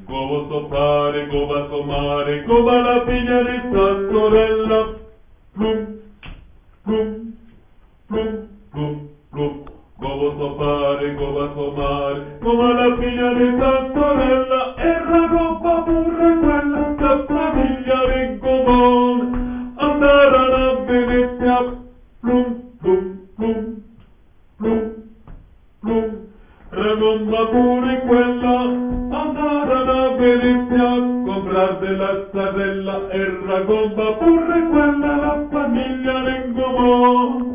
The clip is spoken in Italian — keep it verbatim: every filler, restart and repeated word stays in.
Come soppare, come sommare, come la figlia di sta sorella. Plum, plum, plum, plum, plum. Come soppare, come sommare, come la figlia di sta sorella. Era roba pure quella, la famiglia di Gomone. Andarono a Venezia. Plum, plum, plum, plum, plum. Ragomba pure quella, andarono a Venezia a comprar della stradella. E ragomba pure quella, la famiglia di Gomone.